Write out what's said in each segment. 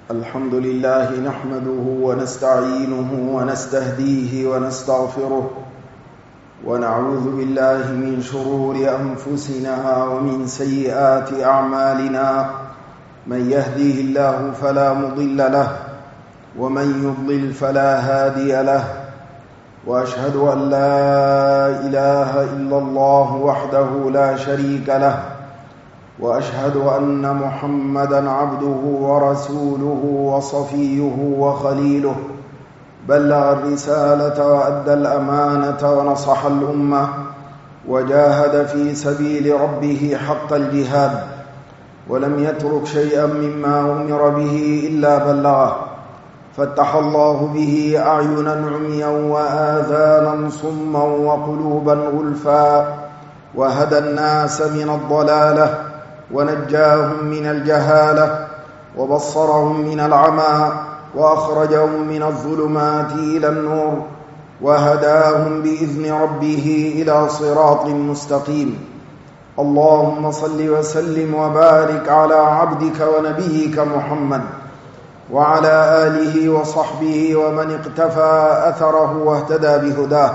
الحمد لله نحمده ونستعينه ونستهديه ونستغفره ونعوذ بالله من شرور أنفسنا ومن سيئات أعمالنا. من يهديه الله فلا مضل له ومن يضلل فلا هادي له، وأشهد أن لا إله إلا الله وحده لا شريك له، وأشهد أن محمدًا عبده ورسوله وصفيه وخليله، بلغ الرسالة وأدى الأمانة ونصح الأمة وجاهد في سبيل ربه حق الجهاد، ولم يترك شيئا مما أمر به إلا بلغه، فتح الله به أعينا عميا وآذانا صما وقلوبا غلفا، وهدى الناس من الضلالة ونجاهم من الجهالة وبصرهم من العمى وأخرجهم من الظلمات إلى النور وهداهم بإذن ربه إلى صراط مستقيم. اللهم صل وسلم وبارك على عبدك ونبيك محمد وعلى آله وصحبه ومن اقتفى أثره واهتدى بهداه.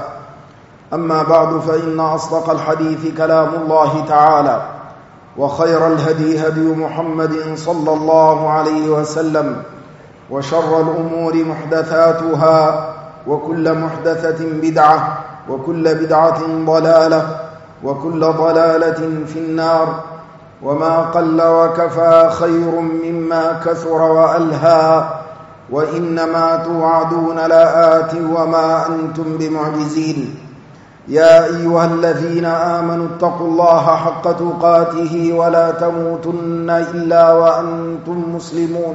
أما بعد، فإن أصدق الحديث كلام الله تعالى، وخير الهدي هدي محمد صلى الله عليه وسلم، وشر الأمور محدثاتها، وكل محدثة بدعة، وكل بدعة ضلالة، وكل ضلالة في النار. وما قل وكفى خير مما كثر وألهى، وإنما توعدون لآت وما أنتم بمعجزين. يا أيها الذين آمنوا اتقوا الله حق تقاته ولا تموتن إلا وأنتم مسلمون.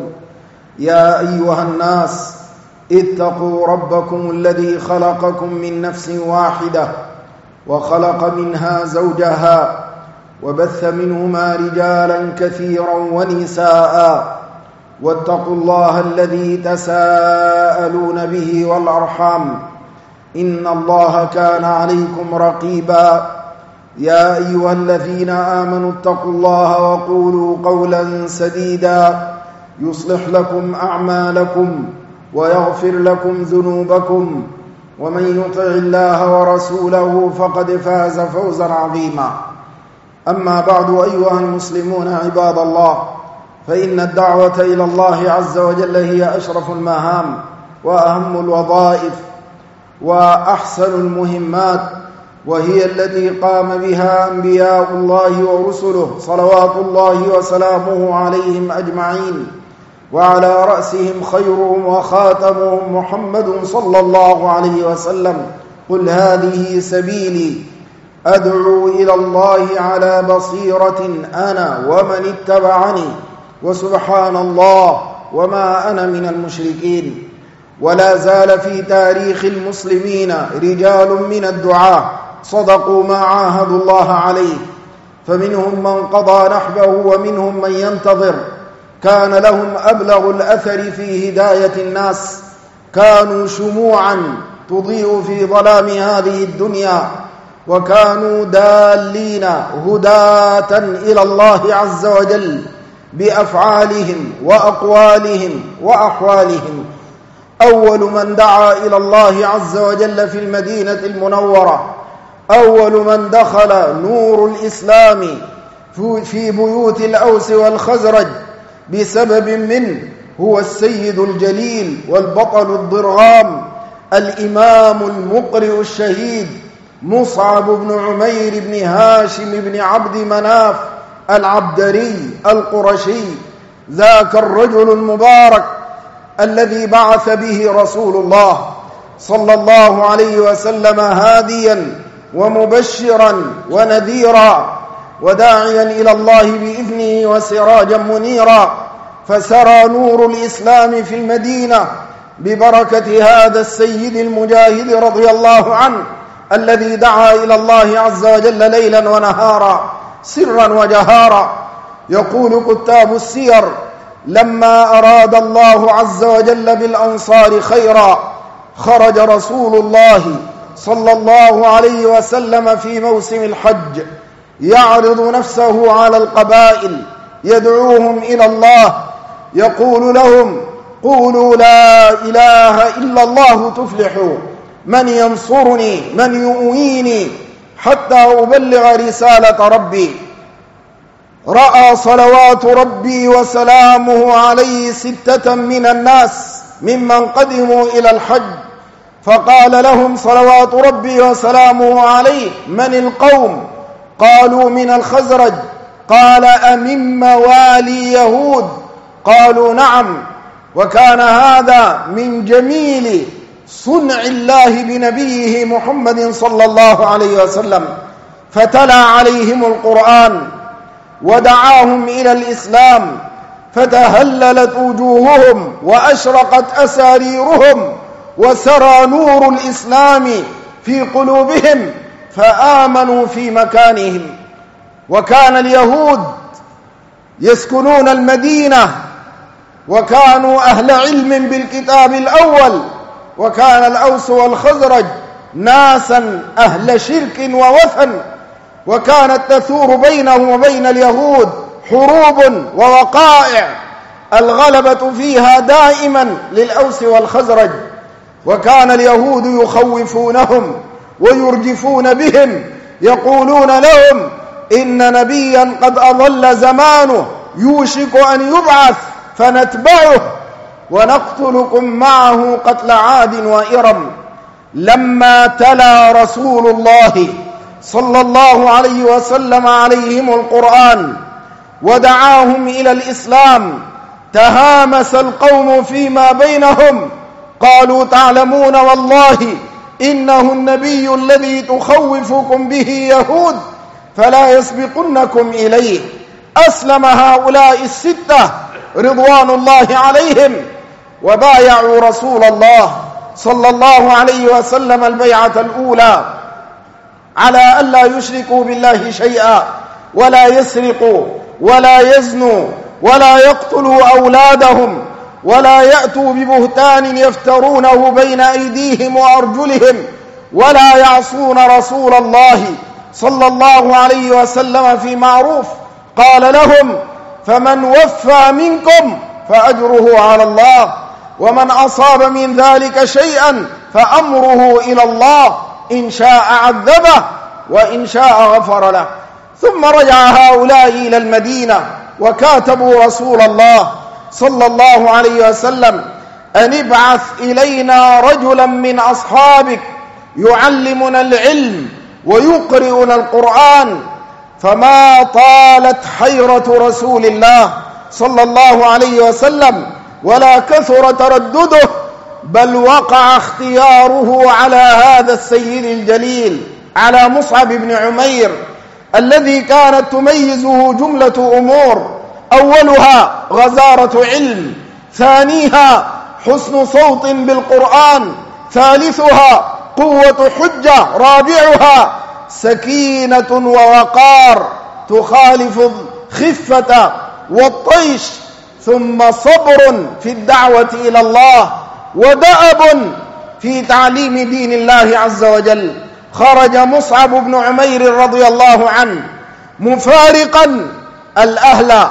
يا أيها الناس اتقوا ربكم الذي خلقكم من نفس واحدة وخلق منها زوجها وبث منهما رجالا كثيرا ونساء، واتقوا الله الذي تساءلون به والأرحام، إن الله كان عليكم رقيبا. يا أيها الذين آمنوا اتقوا الله وقولوا قولا سديدا يصلح لكم أعمالكم ويغفر لكم ذنوبكم، ومن يطع الله ورسوله فقد فاز فوزا عظيما. أما بعد، أيها المسلمون عباد الله، فإن الدعوة إلى الله عز وجل هي أشرف المهام وأهم الوظائف وأحسن المهمات، وهي التي قام بها أنبياء الله ورسله صلوات الله وسلامه عليهم أجمعين، وعلى رأسهم خيرهم وخاتمهم محمد صلى الله عليه وسلم. قل هذه سبيلي أدعو إلى الله على بصيرة أنا ومن اتبعني، وسبحان الله وما أنا من المشركين. ولا زال في تاريخ المسلمين رجال من الدعاة صدقوا ما عاهدوا الله عليه، فمنهم من قضى نحبه ومنهم من ينتظر. كان لهم أبلغ الأثر في هداية الناس، كانوا شموعا تضيء في ظلام هذه الدنيا، وكانوا دالين هداة إلى الله عز وجل بأفعالهم وأقوالهم وأحوالهم. أول من دعا إلى الله عز وجل في المدينة المنورة، أول من دخل نور الإسلام في بيوت الأوس والخزرج بسبب منه هو السيد الجليل والبطل الضرغام، الإمام المقرئ الشهيد مصعب بن عمير بن هاشم بن عبد مناف العبدري القرشي، ذاك الرجل المبارك الذي بعث به رسول الله صلى الله عليه وسلم هاديا ومبشرا ونذيرا وداعيا إلى الله بإذنه وسراجا منيرا. فسرى نور الإسلام في المدينة ببركة هذا السيد المجاهد رضي الله عنه، الذي دعا إلى الله عز وجل ليلا ونهارا سرا وجهارا. يقول كتاب السير: لما أراد الله عز وجل بالأنصار خيرا خرج رسول الله صلى الله عليه وسلم في موسم الحج يعرض نفسه على القبائل، يدعوهم إلى الله، يقول لهم: قولوا لا إله إلا الله تفلحوا، من ينصرني من يؤويني حتى أبلغ رسالة ربي. رأى صلوات ربي وسلامه عليه 6 من الناس ممن قدموا إلى الحج، فقال لهم صلوات ربي وسلامه عليه: من القوم؟ قالوا: من الخزرج. قال: أمن موالي يهود؟ قالوا: نعم. وكان هذا من جميل صنع الله بنبيه محمد صلى الله عليه وسلم، فتلا عليهم القرآن ودعاهم إلى الإسلام، فتهللت وجوههم وأشرقت أساريرهم وسرى نور الإسلام في قلوبهم، فآمنوا في مكانهم. وكان اليهود يسكنون المدينة، وكانوا أهل علم بالكتاب الأول، وكان الأوس والخزرج ناسا أهل شرك ووثن، وكانت تثور بينهم وبين اليهود حروب ووقائع الغلبة فيها دائما للأوس والخزرج. وكان اليهود يخوفونهم ويرجفون بهم، يقولون لهم: إن نبيا قد أضل زمانه يوشك أن يبعث فنتبعه ونقتلكم معه قتل عاد وإرم. لما تلا رسول الله صلى الله عليه وسلم عليهم القرآن ودعاهم إلى الإسلام، تهامس القوم فيما بينهم، قالوا: تعلمون والله إنه النبي الذي تخوفكم به يهود، فلا يسبقنكم إليه. أسلم هؤلاء 6 رضوان الله عليهم، وبايعوا رسول الله صلى الله عليه وسلم البيعة الأولى على ألا يشركوا بالله شيئا، ولا يسرقوا، ولا يزنوا، ولا يقتلوا أولادهم، ولا يأتوا ببهتان يفترونه بين أيديهم وأرجلهم، ولا يعصون رسول الله صلى الله عليه وسلم في معروف. قال لهم: فمن وفى منكم فأجره على الله، ومن أصاب من ذلك شيئا فأمره إلى الله، إن شاء عذبه وإن شاء غفر له. ثم رجع هؤلاء إلى المدينة وكاتبوا رسول الله صلى الله عليه وسلم أن ابعث إلينا رجلا من أصحابك يعلمنا العلم ويقرئنا القرآن. فما طالت حيرة رسول الله صلى الله عليه وسلم ولا كثر تردده، بل وقع اختياره على هذا السيد الجليل، على مصعب بن عمير، الذي كانت تميزه جملة أمور: أولها غزارة علم، ثانيها حسن صوت بالقرآن، ثالثها قوة حجة، رابعها سكينة ووقار تخالف الخفة والطيش، ثم صبر في الدعوة إلى الله، ودأب في تعليم دين الله عز وجل. خرج مصعب بن عمير رضي الله عنه مفارقا الأهل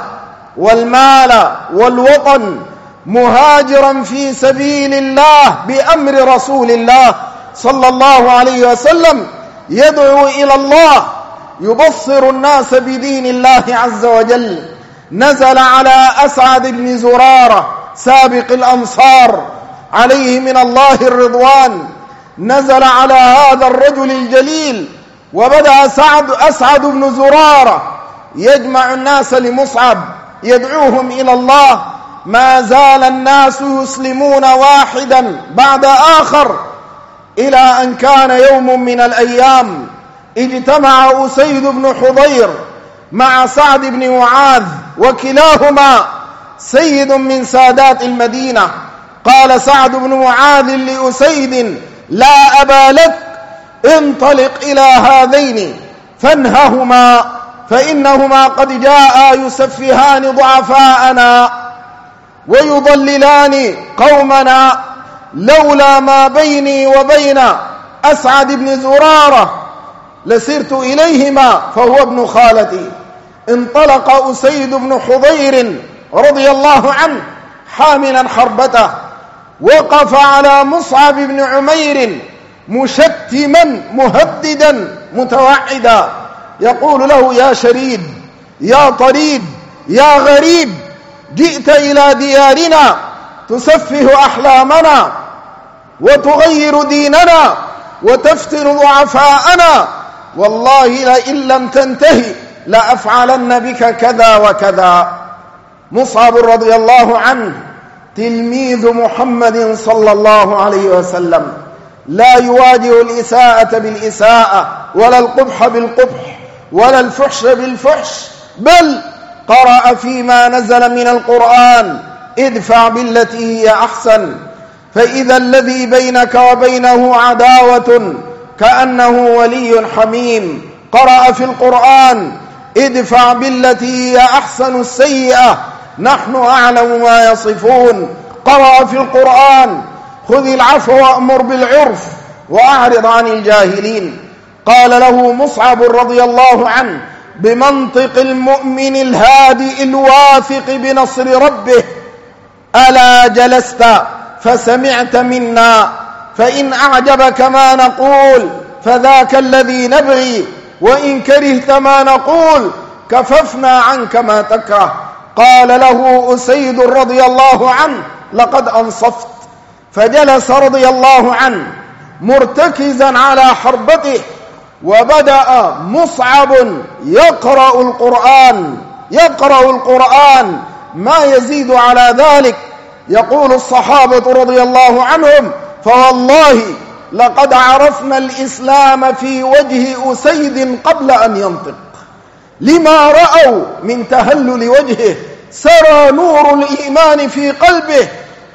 والمال والوطن، مهاجرا في سبيل الله بأمر رسول الله صلى الله عليه وسلم، يدعو إلى الله، يبصر الناس بدين الله عز وجل. نزل على أسعد بن زرارة سابق الأنصار عليه من الله الرضوان، نزل على هذا الرجل الجليل، وبدأ أسعد بن زرارة يجمع الناس لمصعب يدعوهم إلى الله. ما زال الناس يسلمون واحدا بعد آخر، إلى أن كان يوم من الأيام اجتمع أسيد بن حضير مع سعد بن معاذ، وكلاهما سيد من سادات المدينة. قال سعد بن معاذ لأسيد: لا أبا لك، انطلق إلى هذين فانههما، فإنهما قد جاء يسفهان ضعفاءنا ويضللان قومنا، لولا ما بيني وبين أسعد بن زرارة لسرت إليهما، فهو ابن خالتي. انطلق أسيد بن حضير رضي الله عنه حاملا حربته وقف على مصعب بن عمير مشتما مهددا متوعدا يقول له: يا شريد، يا طريد، يا غريب، جئت إلى ديارنا تسفه أحلامنا وتغير ديننا وتفتن ضعفاءنا، والله لئن لم تنتهي لأفعلن بك كذا وكذا. مصعب رضي الله عنه تلميذ محمد صلى الله عليه وسلم، لا يواجه الإساءة بالإساءة ولا القبح بالقبح ولا الفحش بالفحش، بل قرأ فيما نزل من القرآن: ادفع بالتي هي أحسن فإذا الذي بينك وبينه عداوة كأنه ولي حميم. قرأ في القرآن: ادفع بالتي هي أحسن السيئة نحن أعلم ما يصفون. قرأ في القرآن: خذ العفو وأمر بالعرف وأعرض عن الجاهلين. قال له مصعب رضي الله عنه بمنطق المؤمن الهادئ الواثق بنصر ربه: ألا جلست فسمعت منا، فإن أعجبك ما نقول فذاك الذي نبغي، وإن كرهت ما نقول كففنا عنك ما تكره. قال له أسيد رضي الله عنه: لقد أنصفت. فجلس رضي الله عنه مرتكزا على حربته، وبدأ مصعب يقرأ القرآن ما يزيد على ذلك. يقول الصحابة رضي الله عنهم: فوالله لقد عرفنا الإسلام في وجه أسيد قبل أن ينطق، لما رأوا من تهلل وجهه، سرى نور الإيمان في قلبه،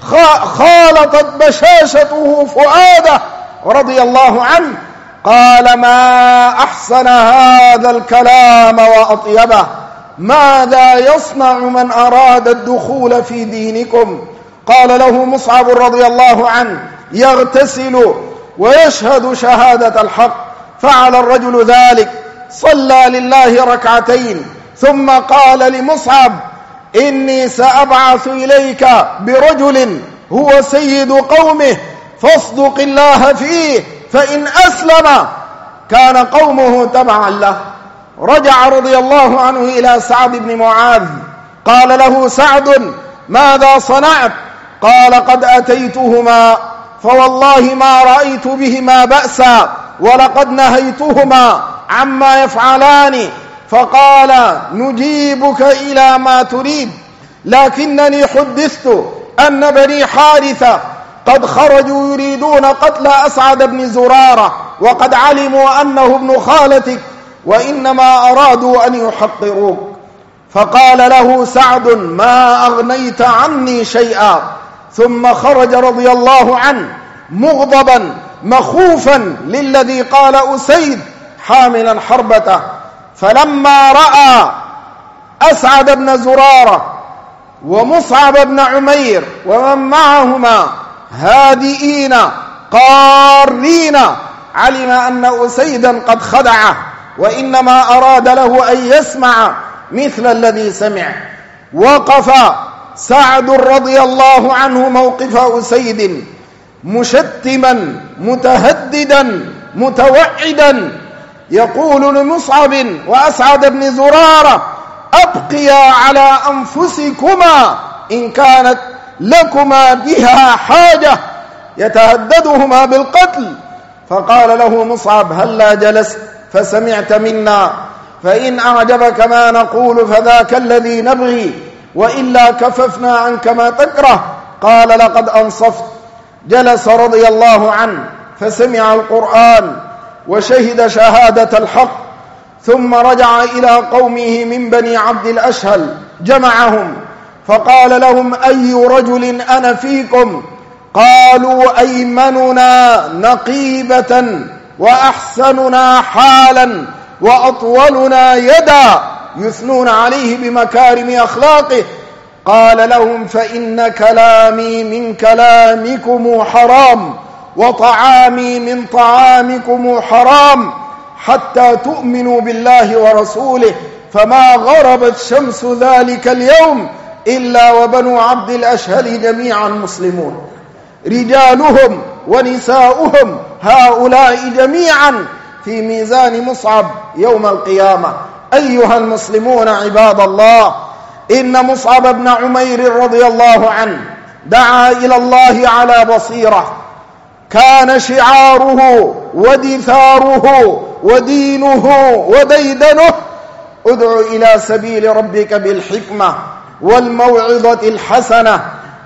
خالطت بشاشته فؤاده رضي الله عنه. قال: ما أحسن هذا الكلام وأطيبه، ماذا يصنع من أراد الدخول في دينكم؟ قال له مصعب رضي الله عنه: يغتسل ويشهد شهادة الحق. فعل الرجل ذلك، صلى لله ركعتين، ثم قال لمصعب: إني سأبعث إليك برجل هو سيد قومه فاصدق الله فيه، فإن أسلم كان قومه تبعا له. رجع رضي الله عنه إلى سعد بن معاذ، قال له سعد: ماذا صنعت؟ قال: قد أتيتهما فوالله ما رأيت بهما بأسا، ولقد نهيتهما عما يفعلان. فقال: نجيبك إلى ما تريد، لكنني حدثت أن بني حارثة قد خرجوا يريدون قتل أسعد بن زرارة، وقد علموا أنه ابن خالتك، وإنما أرادوا أن يحقروك. فقال له سعد: ما أغنيت عني شيئا. ثم خرج رضي الله عنه مغضبا مخوفا للذي قال أسيد حاملا حربته. فلما رأى أسعد بن زرارة ومصعب بن عمير ومن معهما هادئين قارين، علم أن أسيدا قد خدعه، وإنما أراد له أن يسمع مثل الذي سمع. وقف سعد رضي الله عنه موقف أسيد مشتما متهددا متوعدا، يقول لمصعب وأسعد بن زرارة: أبقيا على أنفسكما إن كانت لكما بها حاجة، يتهددهما بالقتل. فقال له مصعب: هلا جلست فسمعت منا، فإن أعجبك ما نقول فذاك الذي نبغي، وإلا كففنا عنك ما تكره. قال: لقد أنصفت. جلس رضي الله عنه فسمع القرآن وشهد شهادة الحق، ثم رجع إلى قومه من بني عبد الأشهل، جمعهم فقال لهم: أي رجل أنا فيكم؟ قالوا: أيمننا نقيبة وأحسننا حالا وأطولنا يدا، يثنون عليه بمكارم أخلاقه. قال لهم: فإن كلامي من كلامكم حرام، وطعامي من طعامكم حرام، حتى تؤمنوا بالله ورسوله. فما غربت شمس ذلك اليوم إلا وبنو عبد الأشهل جميعا مسلمون، رجالهم ونساؤهم هؤلاء جميعا في ميزان مصعب يوم القيامة. أيها المسلمون عباد الله، إن مصعب بن عمير رضي الله عنه دعا إلى الله على بصيرة، كان شعاره ودثاره ودينه وديدنه: ادع إلى سبيل ربك بالحكمة والموعظة الحسنة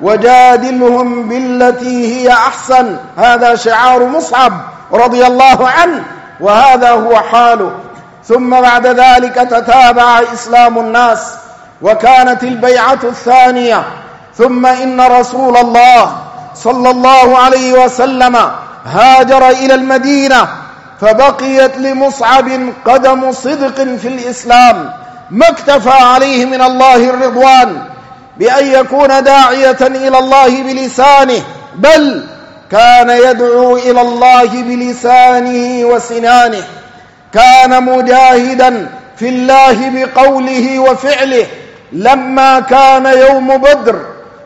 وجادلهم بالتي هي أحسن. هذا شعار مصعب رضي الله عنه، وهذا هو حاله. ثم بعد ذلك تتابع إسلام الناس، وكانت البيعة الثانية. ثم إن رسول الله صلى الله عليه وسلم هاجر إلى المدينة، فبقيت لمصعب قدم صدق في الإسلام، ما اكتفى عليه من الله الرضوان بأن يكون داعية إلى الله بلسانه، بل كان يدعو إلى الله بلسانه وسنانه، كان مجاهدا في الله بقوله وفعله. لما كان يوم بدر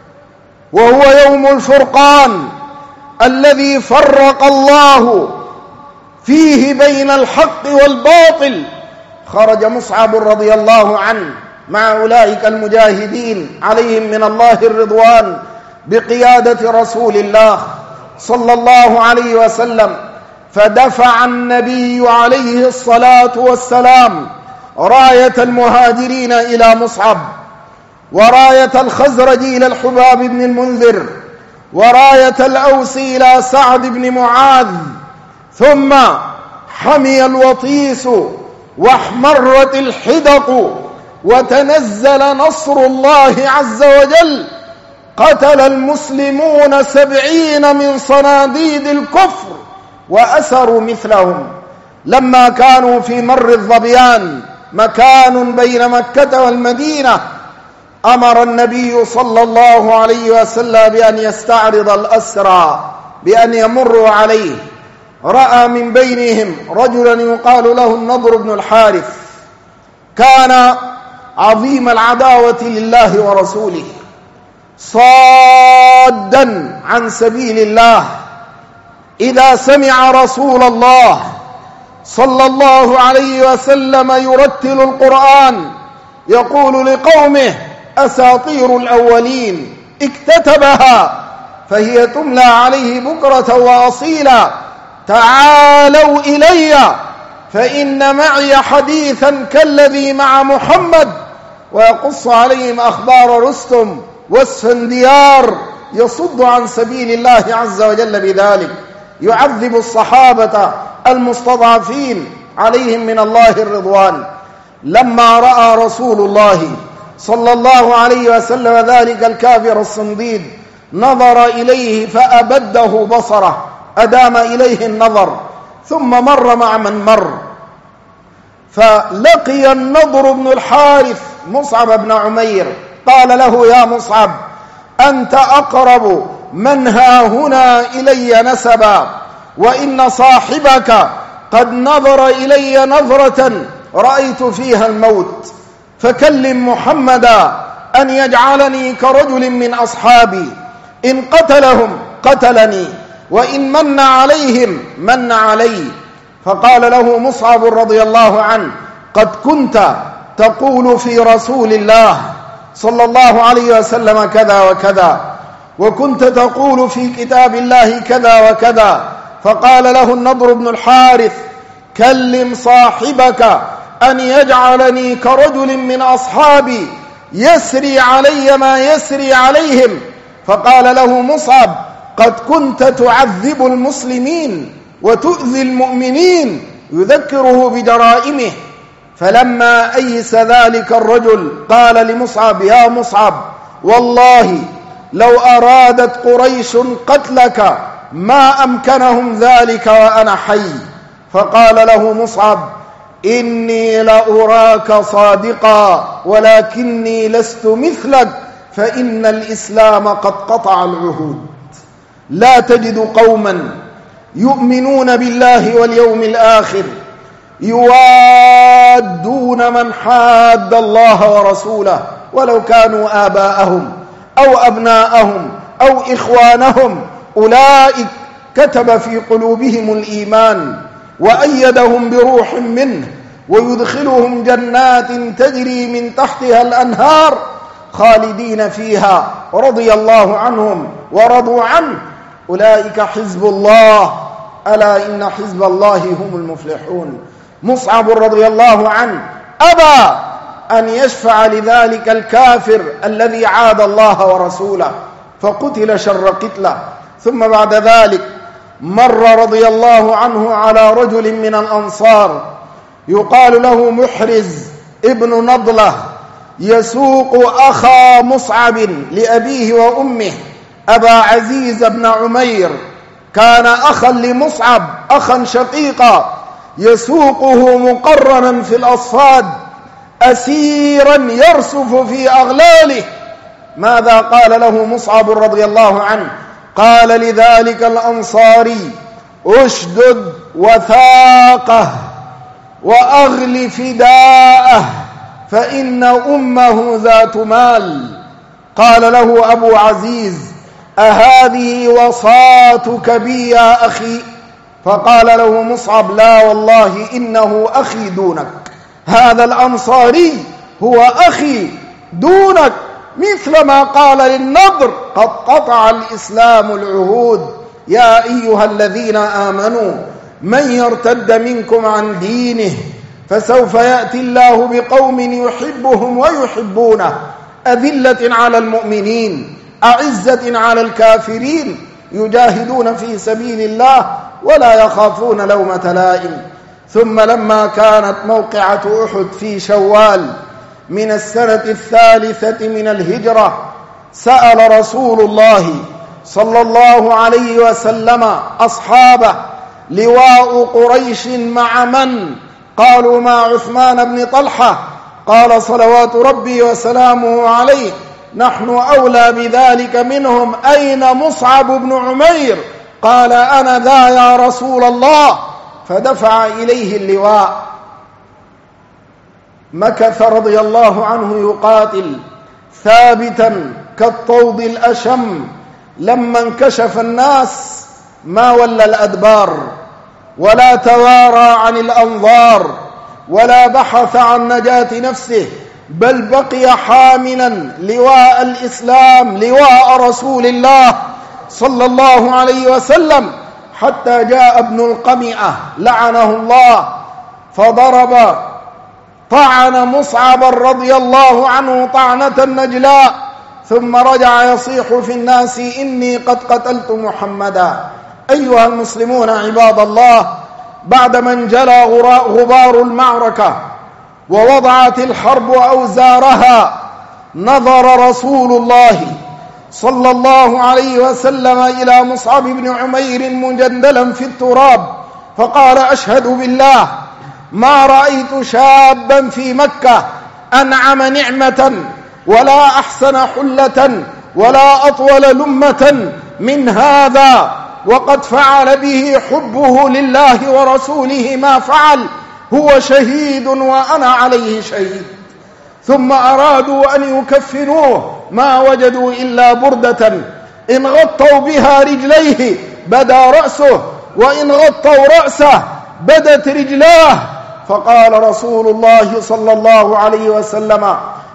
وهو يوم الفرقان الذي فرق الله فيه بين الحق والباطل، خرج مصعب رضي الله عنه مع أولئك المجاهدين عليهم من الله الرضوان بقيادة رسول الله صلى الله عليه وسلم، فدفع النبي عليه الصلاة والسلام راية المهاجرين إلى مصعب، وراية الخزرج إلى الحباب بن المنذر، وراية الأوس إلى سعد بن معاذ. ثم حمي الوطيس واحمرت الحدق وتنزل نصر الله عز وجل. قتل المسلمون 70 من صناديد الكفر وأسروا مثلهم. لما كانوا في مر الظبيان، مكان بين مكة والمدينة، أمر النبي صلى الله عليه وسلم بأن يستعرض الأسرى، بأن يمروا عليه. رأى من بينهم رجلا يقال له النضر بن الحارث، كان عظيم العداوة لله ورسوله، صادا عن سبيل الله. إذا سمع رسول الله صلى الله عليه وسلم يرتل القرآن يقول لقومه: أساطير الأولين اكتتبها فهي تملى عليه بكرة وأصيلا، تعالوا إلي فإن معي حديثا كالذي مع محمد، ويقص عليهم أخبار رستم واسفنديار، يصد عن سبيل الله عز وجل بذلك، يعذب الصحابة المستضعفين عليهم من الله الرضوان. لما رأى رسول الله صلى الله عليه وسلم ذلك الكافر الصنديد نظر إليه فأبده بصره، أدام إليه النظر، ثم مر مع من مر، فلقي النضر بن الحارث مصعب بن عمير، قال له: يا مصعب، أنت أقرب من ها هنا إلي نسبا، وإن صاحبك قد نظر إلي نظرة رأيت فيها الموت، فكلم محمدا أن يجعلني كرجل من أصحابي، إن قتلهم قتلني، وإن من عليهم من علي. فقال له مصعب رضي الله عنه: قد كنت تقول في رسول الله صلى الله عليه وسلم كذا وكذا، وكنت تقول في كتاب الله كذا وكذا. فقال له النضر بن الحارث: كلم صاحبك أن يجعلني كرجل من أصحابي يسري علي ما يسري عليهم. فقال له مصعب: قد كنت تعذب المسلمين وتؤذي المؤمنين، يذكره بجرائمه. فلما أيس ذلك الرجل قال لمصعب: يا مصعب، والله لو أرادت قريش قتلك ما أمكنهم ذلك وأنا حي. فقال له مصعب: إني لأراك صادقا ولكني لست مثلك، فإن الإسلام قد قطع العهود. لا تجد قوما يؤمنون بالله واليوم الآخر يوادون من حاد الله ورسوله ولو كانوا آباءهم أو أبناءهم أو إخوانهم، أولئك كتب في قلوبهم الإيمان وأيدهم بروح منه ويدخلهم جنات تجري من تحتها الأنهار خالدين فيها رضي الله عنهم ورضوا عنه، أولئك حزب الله، ألا إن حزب الله هم المفلحون. مصعب رضي الله عنه أبى أن يشفع لذلك الكافر الذي عاد الله ورسوله فقتل شر قتله. ثم بعد ذلك مر رضي الله عنه على رجل من الأنصار يقال له محرز ابن نضلة يسوق أخا مصعب لأبيه وأمه أبا عزيز بن عمير، كان أخا لمصعب أخا شقيقا، يسوقه مقرنا في الأصفاد أسيرا يرسف في أغلاله. ماذا قال له مصعب رضي الله عنه؟ قال لذلك الأنصاري: أشدد وثاقه وأغل فداءه فإن أمه ذات مال. قال له أبو عزيز: أهذه وصاتك بي يا أخي؟ فقال له مصعب: لا والله إنه أخي دونك، هذا الأنصاري هو أخي دونك، مثل ما قال للنضر: قد قطع الإسلام العهود. يا أيها الذين آمنوا من يرتد منكم عن دينه فسوف يأتي الله بقوم يحبهم ويحبونه، أذلة على المؤمنين أعزة على الكافرين، يجاهدون في سبيل الله ولا يخافون لومة لائم. ثم لما كانت موقعة أحد في شوال من السنة 3 من الهجرة، سأل رسول الله صلى الله عليه وسلم أصحابه: لواء قريش مع من؟ قالوا: مع عثمان بن طلحة. قال صلوات ربي وسلامه عليه: نحن أولى بذلك منهم، أين مصعب بن عمير؟ قال: أنا ذا يا رسول الله. فدفع إليه اللواء. مكث رضي الله عنه يقاتل ثابتا كالطود الأشم، لما انكشف الناس ما ولى الأدبار ولا توارى عن الأنظار ولا بحث عن نجاة نفسه، بل بقي حاملا لواء الإسلام، لواء رسول الله صلى الله عليه وسلم، حتى جاء ابن القمئة لعنه الله فضرب طعن مصعبا رضي الله عنه طعنة نجلاء، ثم رجع يصيح في الناس: إني قد قتلت محمدا. أيها المسلمون عباد الله، بعدما انجلى غبار المعركة ووضعت الحرب أوزارها، نظر رسول الله صلى الله عليه وسلم إلى مصعب بن عمير مجندلا في التراب فقال: أشهد بالله ما رأيت شابا في مكة أنعم نعمة ولا أحسن حلة ولا أطول لمة من هذا، وقد فعل به حبه لله ورسوله ما فعل، هو شهيد وأنا عليه شهيد. ثم أرادوا أن يكفنوه، ما وجدوا إلا بردة إن غطوا بها رجليه بدا رأسه، وإن غطوا رأسه بدت رجلاه. فقال رسول الله صلى الله عليه وسلم: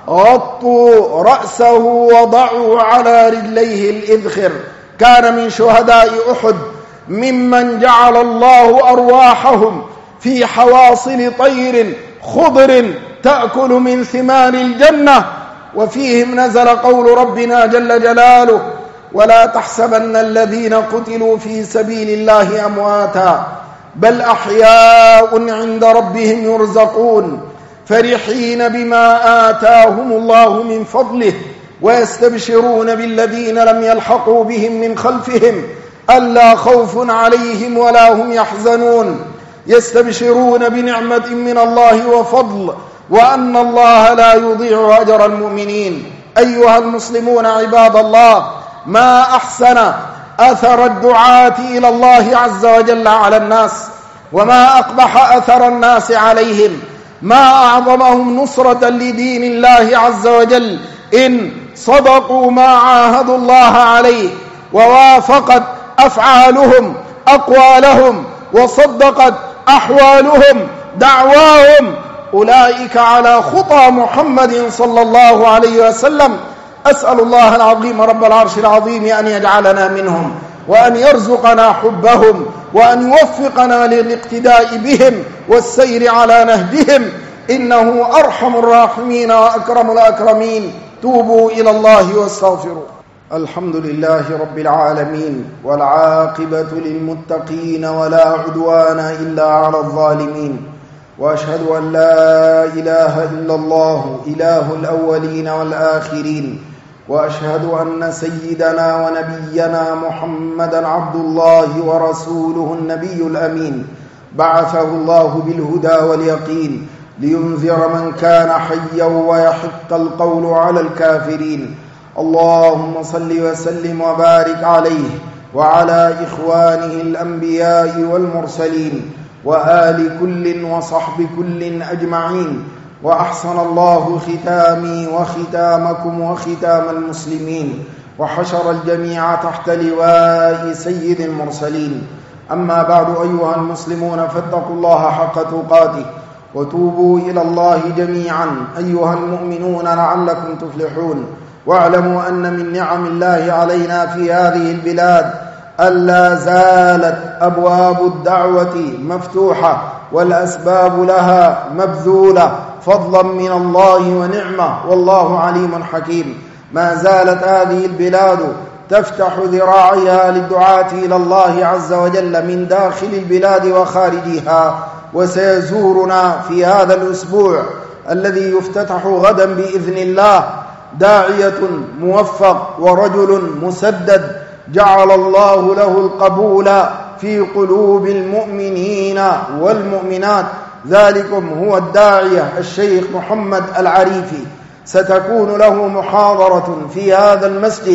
غطوا رأسه وضعوا على رجليه الإذخر. كان من شهداء أحد ممن جعل الله أرواحهم في حواصل طير خضر تأكل من ثمار الجنة، وفيهم نزل قول ربنا جل جلاله: ولا تحسبن الذين قتلوا في سبيل الله أمواتا بل أحياء عند ربهم يرزقون فرحين بما آتاهم الله من فضله ويستبشرون بالذين لم يلحقوا بهم من خلفهم ألا خوف عليهم ولا هم يحزنون يستبشرون بنعمة من الله وفضل وأن الله لا يضيع أجر المؤمنين. أيها المسلمون عباد الله، ما أحسن أثر الدعاة إلى الله عز وجل على الناس، وما أقبح أثر الناس عليهم. ما أعظمهم نصرة لدين الله عز وجل إن صدقوا ما عاهدوا الله عليه، ووافقت أفعالهم أقوالهم، وصدقت أحوالهم دعواهم. أولئك على خطى محمد صلى الله عليه وسلم. أسأل الله العظيم رب العرش العظيم أن يجعلنا منهم، وأن يرزقنا حبهم، وأن يوفقنا للاقتداء بهم والسير على نهجهم، إنه أرحم الراحمين وأكرم الأكرمين. توبوا إلى الله واستغفروا. الحمد لله رب العالمين، والعاقبة للمتقين، ولا عدوان إلا على الظالمين، وأشهد أن لا إله إلا الله إله الأولين والآخرين، وأشهد أن سيدنا ونبينا محمدا عبد الله ورسوله النبي الأمين، بعثه الله بالهدى واليقين لينذر من كان حيا ويحق القول على الكافرين. اللهم صل وسلم وبارك عليه وعلى إخوانه الأنبياء والمرسلين، وآل كل وصحب كل أجمعين. وأحسن الله ختامي وختامكم وختام المسلمين، وحشر الجميع تحت لواء سيد المرسلين. أما بعد، أيها المسلمون، فاتقوا الله حق تقاته، وتوبوا إلى الله جميعا أيها المؤمنون لعلكم تفلحون. واعلموا أن من نعم الله علينا في هذه البلاد ألا زالت أبواب الدعوة مفتوحة والأسباب لها مبذولة، فضلا من الله ونعمة، والله عليم حكيم. ما زالت هذه البلاد تفتح ذراعها للدعاة إلى الله عز وجل من داخل البلاد وخارجها. وسيزورنا في هذا الأسبوع الذي يفتتح غدا بإذن الله داعية موفق ورجل مسدد جعل الله له القبول في قلوب المؤمنين والمؤمنات. ذلكم هو الداعية الشيخ محمد العريفي. ستكون له محاضرة في هذا المسجد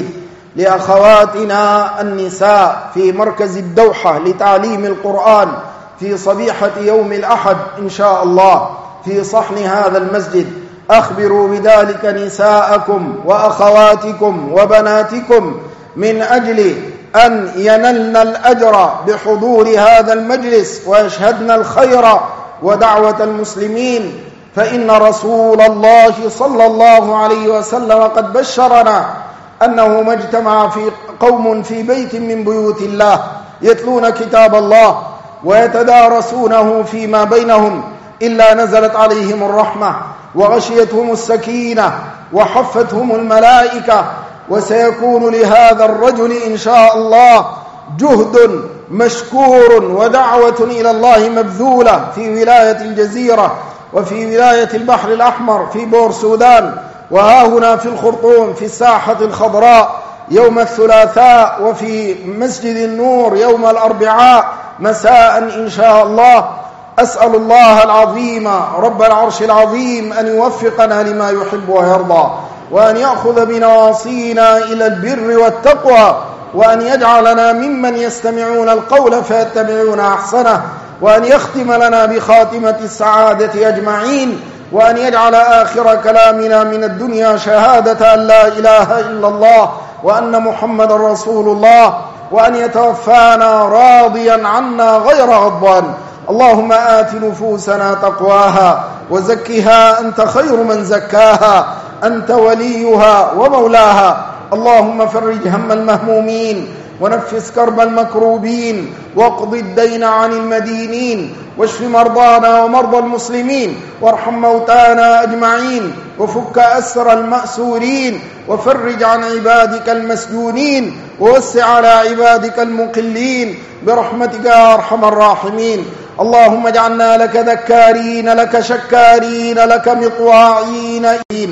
لأخواتنا النساء في مركز الدوحة لتعليم القرآن في صبيحة يوم الأحد إن شاء الله في صحن هذا المسجد. أخبروا بذلك نساءكم وأخواتكم وبناتكم من أجل أن ينلن الأجر بحضور هذا المجلس ويشهدن الخير ودعوة المسلمين. فإن رسول الله صلى الله عليه وسلم قد بشرنا أنه ما اجتمع في قوم في بيت من بيوت الله يتلون كتاب الله ويتدارسونه فيما بينهم إلا نزلت عليهم الرحمة وغشيتهم السكينة وحفتهم الملائكة. وسيكون لهذا الرجل إن شاء الله جهد مشكور ودعوة إلى الله مبذولة في ولاية الجزيرة وفي ولاية البحر الأحمر في بور سودان، وها هنا في الخرطوم في الساحة الخضراء يوم الثلاثاء، وفي مسجد النور يوم الأربعاء مساء إن شاء الله. أسأل الله العظيم رب العرش العظيم أن يوفقنا لما يحب ويرضى، وأن يأخذ بنواصينا إلى البر والتقوى، وأن يجعلنا ممن يستمعون القول فيتبعون أحسنه، وأن يختم لنا بخاتمة السعادة أجمعين، وأن يجعل آخر كلامنا من الدنيا شهادة أن لا إله إلا الله وأن محمد رسول الله، وأن يتوفانا راضيا عنا غير غضبان. اللهم آت نفوسنا تقواها وزكها أنت خير من زكاها، أنت وليها ومولاها. اللهم فرج هم المهمومين ونفس كرب المكروبين واقض الدين عن المدينين واشف مرضانا ومرضى المسلمين وارحم موتانا أجمعين وفك أسر المأسورين وفرج عن عبادك المسجونين ووسع على عبادك المقلين برحمتك يا أرحم الراحمين. اللهم اجعلنا لك ذكارين لك شكارين لك مطواعين.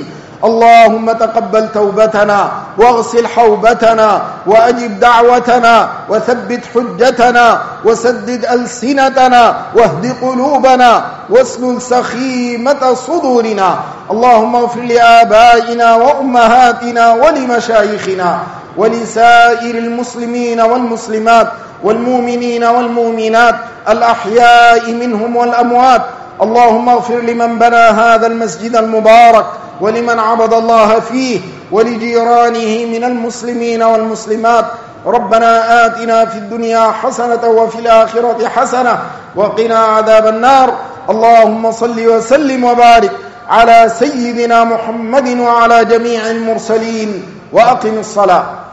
اللهم تقبل توبتنا واغسل حوبتنا وأجب دعوتنا وثبت حجتنا وسدد ألسنتنا واهد قلوبنا واسلل سخيمة صدورنا. اللهم اغفر لآبائنا وأمهاتنا ولمشايخنا ولسائر المسلمين والمسلمات والمؤمنين والمؤمنات الأحياء منهم والأموات. اللهم اغفر لمن بنى هذا المسجد المبارك ولمن عبد الله فيه ولجيرانه من المسلمين والمسلمات. ربنا آتنا في الدنيا حسنة وفي الآخرة حسنة وقنا عذاب النار. اللهم صل وسلم وبارك على سيدنا محمد وعلى جميع المرسلين وأقم الصلاة.